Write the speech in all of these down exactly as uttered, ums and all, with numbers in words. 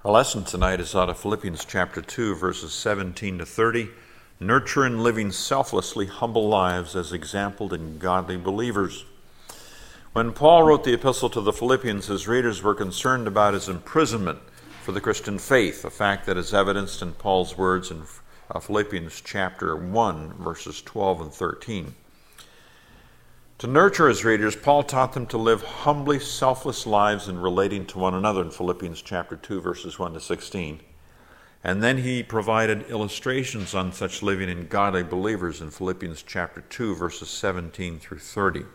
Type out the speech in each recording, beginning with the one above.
Our lesson tonight is out of Philippians chapter two, verses seventeen to thirty. Nurture in living selflessly humble lives as exampled in godly believers. When Paul wrote the epistle to the Philippians, his readers were concerned about his imprisonment for the Christian faith, a fact that is evidenced in Paul's words in Philippians chapter one, verses twelve and thirteen. To nurture his readers, Paul taught them to live humbly, selfless lives in relating to one another in Philippians chapter two, verses one to sixteen. And then he provided illustrations on such living in godly believers in Philippians chapter two, verses seventeen through thirty.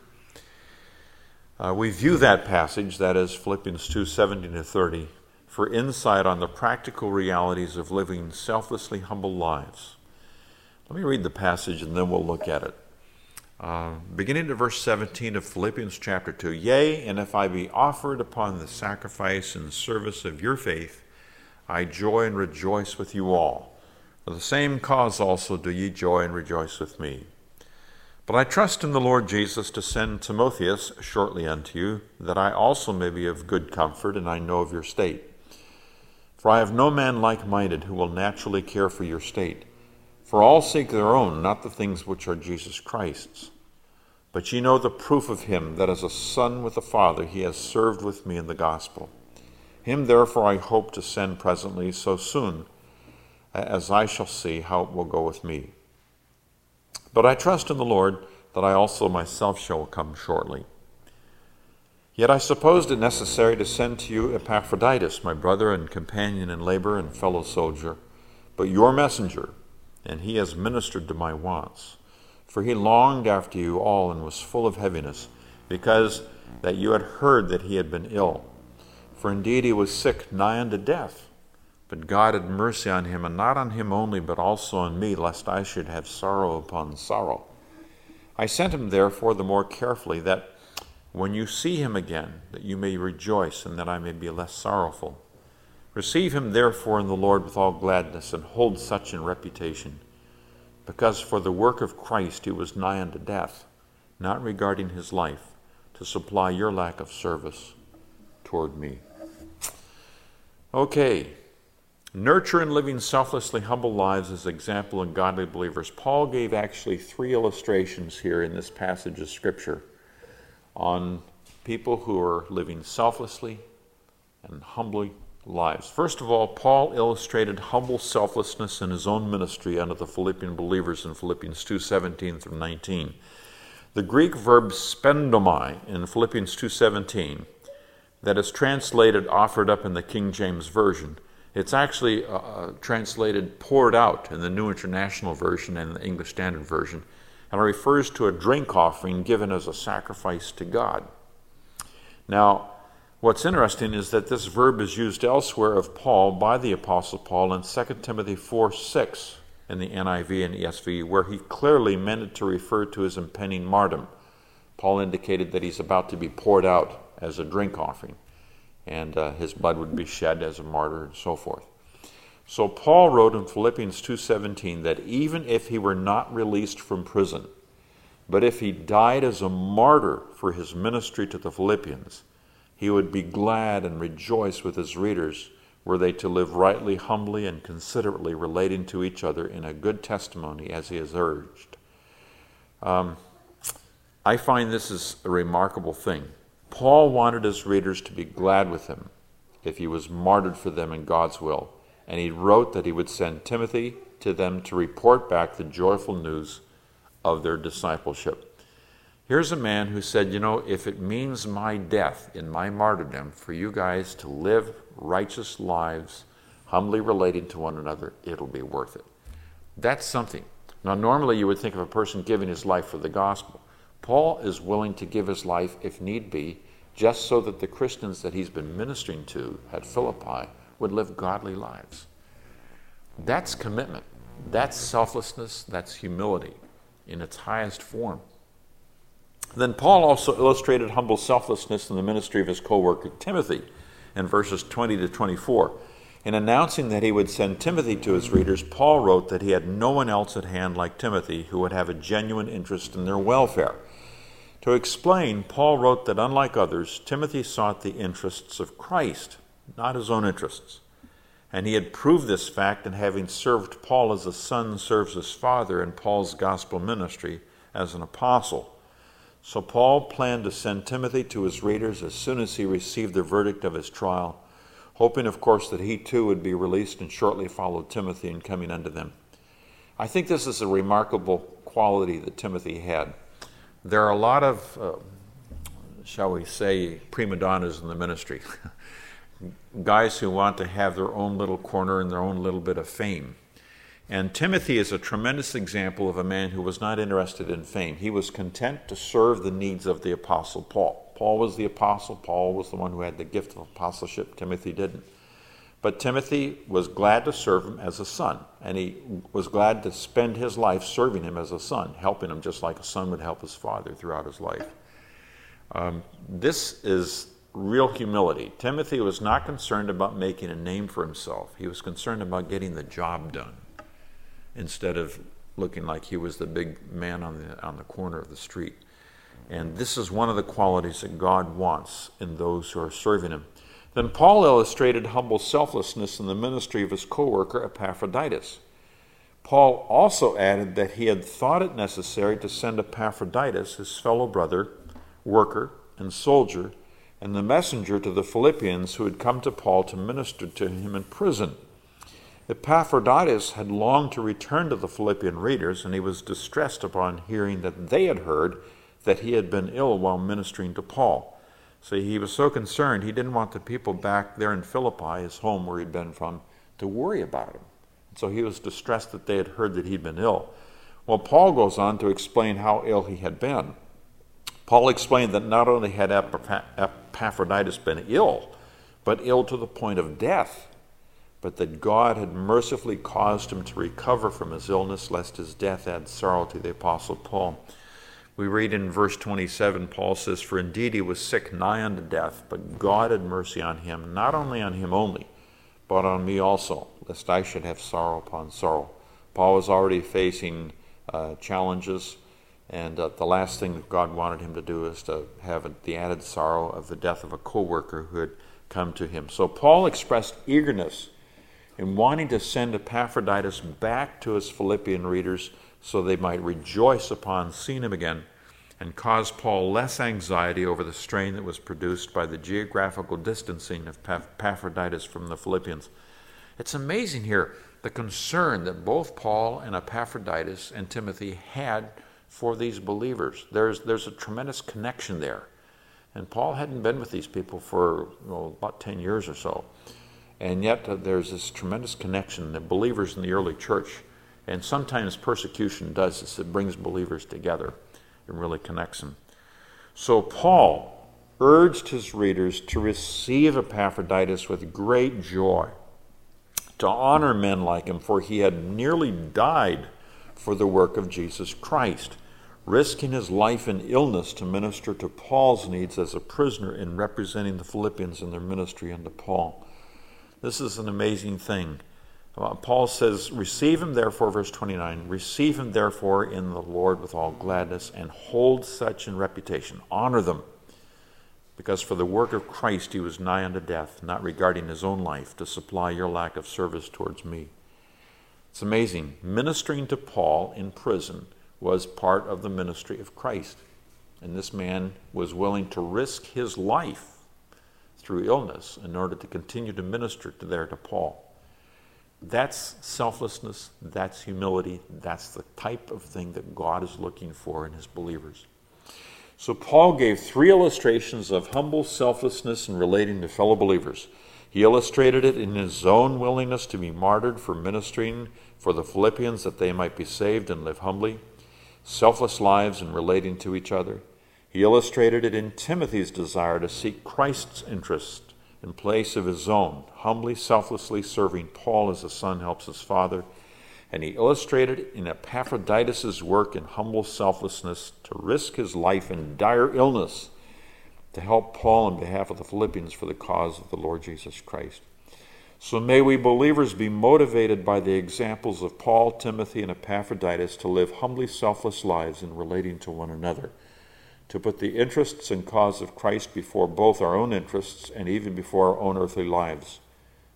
Uh, we view that passage, that is Philippians two, seventeen to thirty, for insight on the practical realities of living selflessly humble lives. Let me read the passage and then we'll look at it. Uh, beginning at verse seventeen of Philippians chapter two, Yea, and if I be offered upon the sacrifice and service of your faith, I joy and rejoice with you all. For the same cause also do ye joy and rejoice with me. But I trust in the Lord Jesus to send Timotheus shortly unto you, that I also may be of good comfort, and I know of your state. For I have no man like-minded who will naturally care for your state. For all seek their own, not the things which are Jesus Christ's. But ye know the proof of him, that as a son with the Father he has served with me in the gospel. Him therefore I hope to send presently, so soon as I shall see how it will go with me. But I trust in the Lord that I also myself shall come shortly. Yet I supposed it necessary to send to you Epaphroditus, my brother and companion in labor and fellow soldier, but your messenger, and he has ministered to my wants. For he longed after you all and was full of heaviness, because that you had heard that he had been ill. For indeed he was sick nigh unto death. But God had mercy on him, and not on him only, but also on me, lest I should have sorrow upon sorrow. I sent him therefore the more carefully, that when you see him again, that you may rejoice, and that I may be less sorrowful. Receive him therefore in the Lord with all gladness, and hold such in reputation. Because for the work of Christ he was nigh unto death, not regarding his life, to supply your lack of service toward me. Okay, nurture in living selflessly humble lives as example in godly believers. Paul gave actually three illustrations here in this passage of Scripture on people who are living selflessly and humbly lives. First of all, Paul illustrated humble selflessness in his own ministry unto the Philippian believers in Philippians two, seventeen through nineteen. The Greek verb spendomai in Philippians two, seventeen, that is translated offered up in the King James Version, it's actually uh, translated poured out in the New International Version and the English Standard Version, and it refers to a drink offering given as a sacrifice to God. Now, what's interesting is that this verb is used elsewhere of Paul by the Apostle Paul in Second Timothy four, six in the N I V and E S V, where he clearly meant it to refer to his impending martyrdom. Paul indicated that he's about to be poured out as a drink offering, and uh, his blood would be shed as a martyr and so forth. So Paul wrote in Philippians two seventeen that even if he were not released from prison, but if he died as a martyr for his ministry to the Philippians, he would be glad and rejoice with his readers were they to live rightly, humbly, and considerately relating to each other in a good testimony as he has urged. Um, I find this is a remarkable thing. Paul wanted his readers to be glad with him if he was martyred for them in God's will, and he wrote that he would send Timothy to them to report back the joyful news of their discipleship. Here's a man who said, you know, if it means my death in my martyrdom for you guys to live righteous lives, humbly relating to one another, it'll be worth it. That's something. Now, normally you would think of a person giving his life for the gospel. Paul is willing to give his life, if need be, just so that the Christians that he's been ministering to at Philippi would live godly lives. That's commitment. That's selflessness. That's humility in its highest form. Then Paul also illustrated humble selflessness in the ministry of his co-worker Timothy in verses twenty to twenty-four. In announcing that he would send Timothy to his readers, Paul wrote that he had no one else at hand like Timothy who would have a genuine interest in their welfare. To explain, Paul wrote that unlike others, Timothy sought the interests of Christ, not his own interests. And he had proved this fact in having served Paul as a son serves his father in Paul's gospel ministry as an apostle. So Paul planned to send Timothy to his readers as soon as he received the verdict of his trial, hoping, of course, that he too would be released and shortly follow Timothy in coming unto them. I think this is a remarkable quality that Timothy had. There are a lot of, uh, shall we say, prima donnas in the ministry. Guys who want to have their own little corner and their own little bit of fame. And Timothy is a tremendous example of a man who was not interested in fame. He was content to serve the needs of the Apostle Paul. Paul was the apostle. Paul was the one who had the gift of apostleship. Timothy didn't. But Timothy was glad to serve him as a son, and he was glad to spend his life serving him as a son, helping him just like a son would help his father throughout his life. Um, this is real humility. Timothy was not concerned about making a name for himself. He was concerned about getting the job done instead of looking like he was the big man on the on the corner of the street. And this is one of the qualities that God wants in those who are serving him. Then Paul illustrated humble selflessness in the ministry of his co-worker Epaphroditus. Paul also added that he had thought it necessary to send Epaphroditus, his fellow brother, worker, and soldier, and the messenger to the Philippians who had come to Paul to minister to him in prison. Epaphroditus had longed to return to the Philippian readers, and he was distressed upon hearing that they had heard that he had been ill while ministering to Paul. So he was so concerned, he didn't want the people back there in Philippi, his home where he'd been from, to worry about him. So he was distressed that they had heard that he'd been ill. Well, Paul goes on to explain how ill he had been. Paul explained that not only had Epaphroditus been ill, but ill to the point of death, but that God had mercifully caused him to recover from his illness, lest his death add sorrow to the Apostle Paul. We read in verse twenty-seven, Paul says, "For indeed he was sick nigh unto death, but God had mercy on him, not only on him only, but on me also, lest I should have sorrow upon sorrow." Paul was already facing uh, challenges, and uh, the last thing that God wanted him to do is to have the added sorrow of the death of a co-worker who had come to him. So Paul expressed eagerness in wanting to send Epaphroditus back to his Philippian readers so they might rejoice upon seeing him again, and cause Paul less anxiety over the strain that was produced by the geographical distancing of Epaphroditus from the Philippians. It's amazing here, the concern that both Paul and Epaphroditus and Timothy had for these believers. There's, there's a tremendous connection there. And Paul hadn't been with these people for well, about ten years or so. And yet uh, there's this tremendous connection that believers in the early church, and sometimes persecution does this, it brings believers together and really connects them. So Paul urged his readers to receive Epaphroditus with great joy, to honor men like him, for he had nearly died for the work of Jesus Christ, risking his life in illness to minister to Paul's needs as a prisoner in representing the Philippians in their ministry unto Paul. This is an amazing thing. Uh, Paul says, receive him therefore, verse twenty-nine, receive him therefore in the Lord with all gladness, and hold such in reputation. Honor them, because for the work of Christ he was nigh unto death, not regarding his own life, to supply your lack of service towards me. It's amazing. Ministering to Paul in prison was part of the ministry of Christ. And this man was willing to risk his life through illness in order to continue to minister to there to Paul. That's selflessness, that's humility, that's the type of thing that God is looking for in his believers. So Paul gave three illustrations of humble selflessness in relating to fellow believers. He illustrated it in his own willingness to be martyred for ministering for the Philippians that they might be saved and live humbly, selfless lives in relating to each other. He illustrated it in Timothy's desire to seek Christ's interest in place of his own, humbly, selflessly serving Paul as a son helps his father. And he illustrated in Epaphroditus' work in humble selflessness to risk his life in dire illness to help Paul on behalf of the Philippians for the cause of the Lord Jesus Christ. So may we believers be motivated by the examples of Paul, Timothy, and Epaphroditus to live humbly selfless lives in relating to one another, to put the interests and cause of Christ before both our own interests and even before our own earthly lives,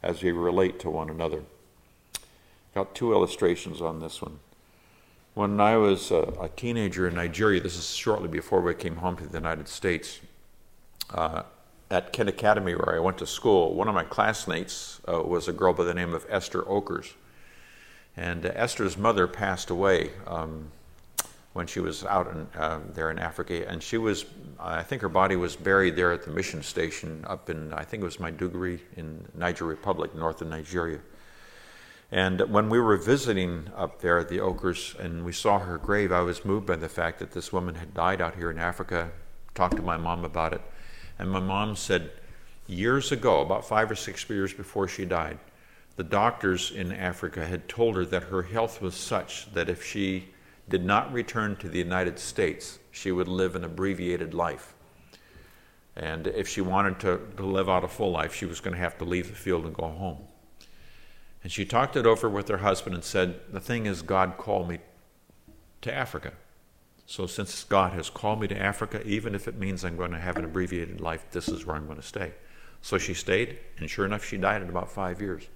as we relate to one another. Got two illustrations on this one. When I was a, a teenager in Nigeria, this is shortly before we came home to the United States, uh, at Kent Academy where I went to school, one of my classmates uh, was a girl by the name of Esther Okers. And uh, Esther's mother passed away um, when she was out in, uh, there in Africa. And she was, I think her body was buried there at the mission station up in, I think it was Maiduguri in Niger Republic, north of Nigeria. And when we were visiting up there at the Okers and we saw her grave, I was moved by the fact that this woman had died out here in Africa. Talked to my mom about it. And my mom said years ago, about five or six years before she died, the doctors in Africa had told her that her health was such that if she did not return to the United States, she would live an abbreviated life. And if she wanted to, to live out a full life, she was going to have to leave the field and go home. And she talked it over with her husband and said, the thing is, God called me to Africa. So since God has called me to Africa, even if it means I'm going to have an abbreviated life, this is where I'm going to stay. So she stayed, and sure enough, she died in about five years.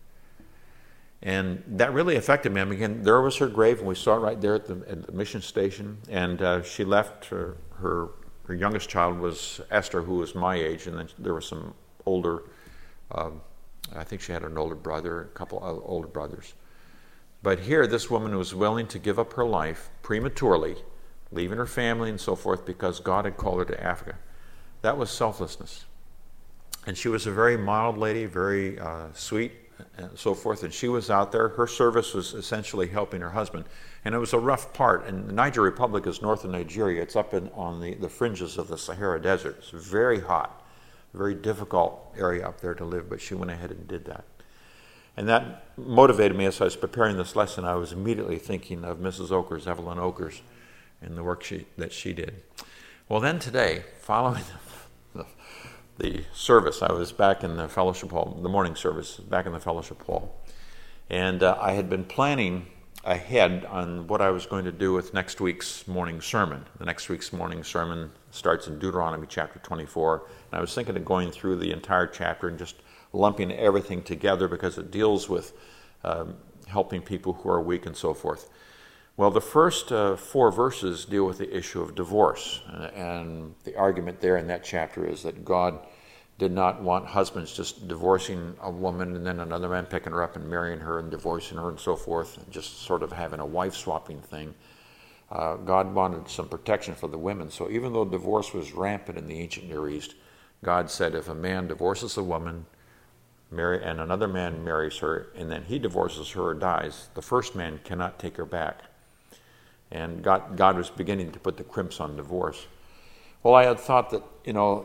And that really affected me. I mean, again, there was her grave, and we saw it right there at the, at the mission station. And uh, she left, her, her her youngest child was Esther, who was my age, and then there were some older, uh, I think she had an older brother, a couple of older brothers. But here, this woman was willing to give up her life prematurely, leaving her family and so forth, because God had called her to Africa. That was selflessness. And she was a very mild lady, very uh, sweet, and so forth. And she was out there. Her service was essentially helping her husband. And it was a rough part. And the Niger Republic is north of Nigeria. It's up in, on the, the fringes of the Sahara Desert. It's very hot, very difficult area up there to live, but she went ahead and did that. And that motivated me as I was preparing this lesson. I was immediately thinking of Missus Okers, Evelyn Okers, and the work she, that she did. Well, then today, following the, the, the service, I was back in the fellowship hall, the morning service, back in the fellowship hall. And uh, I had been planning ahead on what I was going to do with next week's morning sermon. The next week's morning sermon starts in Deuteronomy chapter twenty-four. And I was thinking of going through the entire chapter and just lumping everything together because it deals with um, helping people who are weak and so forth. Well, the first uh, four verses deal with the issue of divorce. And, and the argument there in that chapter is that God did not want husbands just divorcing a woman and then another man picking her up and marrying her and divorcing her and so forth, and just sort of having a wife-swapping thing. Uh, God wanted some protection for the women. So even though divorce was rampant in the ancient Near East, God said if a man divorces a woman, marry, and another man marries her, and then he divorces her or dies, the first man cannot take her back. And God, God was beginning to put the crimps on divorce. Well, I had thought that, you know,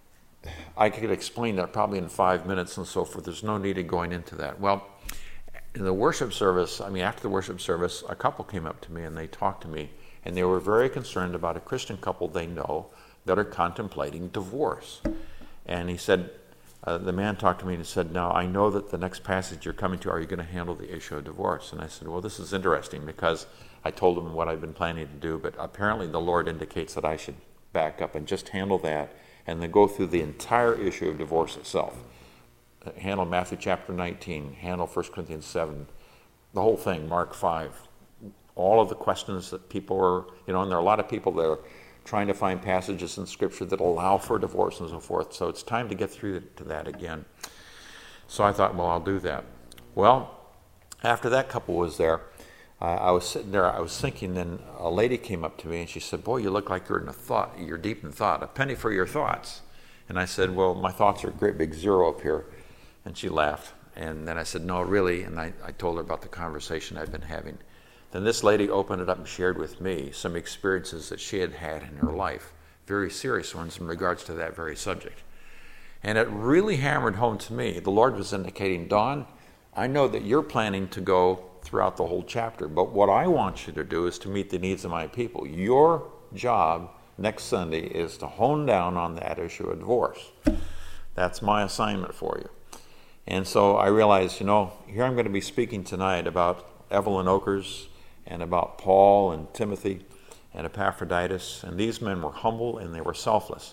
I could explain that probably in five minutes and so forth. There's no need of going into that. Well, in the worship service, I mean, after the worship service, a couple came up to me and they talked to me, and they were very concerned about a Christian couple they know that are contemplating divorce. And he said, uh, the man talked to me and said, now, I know that the next passage you're coming to, are you going to handle the issue of divorce? And I said, well, this is interesting because I told him what I've been planning to do, but apparently the Lord indicates that I should back up and just handle that and then go through the entire issue of divorce itself. Handle Matthew chapter nineteen, handle First Corinthians seven, the whole thing, Mark five, all of the questions that people are, you know, and there are a lot of people that are trying to find passages in Scripture that allow for divorce and so forth. So it's time to get through to that again. So I thought, well, I'll do that. Well, after that couple was there, uh, I was sitting there, I was thinking, then a lady came up to me and she said, boy, you look like you're in a thought, you're deep in thought, a penny for your thoughts. And I said, well, my thoughts are a great big zero up here. And she laughed. And then I said, no, really. And I, I told her about the conversation I've been having. Then this lady opened it up and shared with me some experiences that she had had in her life, very serious ones in regards to that very subject. And it really hammered home to me. The Lord was indicating, Don, I know that you're planning to go throughout the whole chapter, but what I want you to do is to meet the needs of my people. Your job next Sunday is to hone down on that issue of divorce. That's my assignment for you. And so I realized, you know, here I'm going to be speaking tonight about Evelyn Okers and about Paul and Timothy and Epaphroditus. And these men were humble and they were selfless.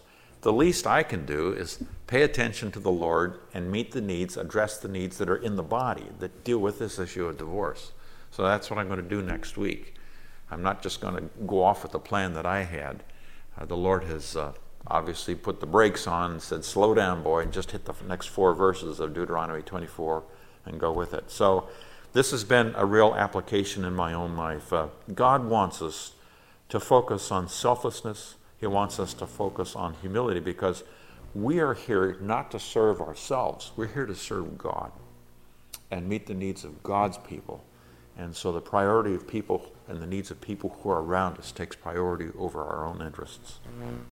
the least I can do is pay attention to the Lord and meet the needs, address the needs that are in the body that deal with this issue of divorce. So that's what I'm going to do next week. I'm not just going to go off with the plan that I had. Uh, the Lord has uh, obviously put the brakes on and said, slow down, boy, and just hit the next four verses of Deuteronomy twenty-four and go with it. So this has been a real application in my own life. Uh, God wants us to focus on selflessness. He wants us to focus on humility, because we are here not to serve ourselves. We're here to serve God and meet the needs of God's people. And so the priority of people and the needs of people who are around us takes priority over our own interests.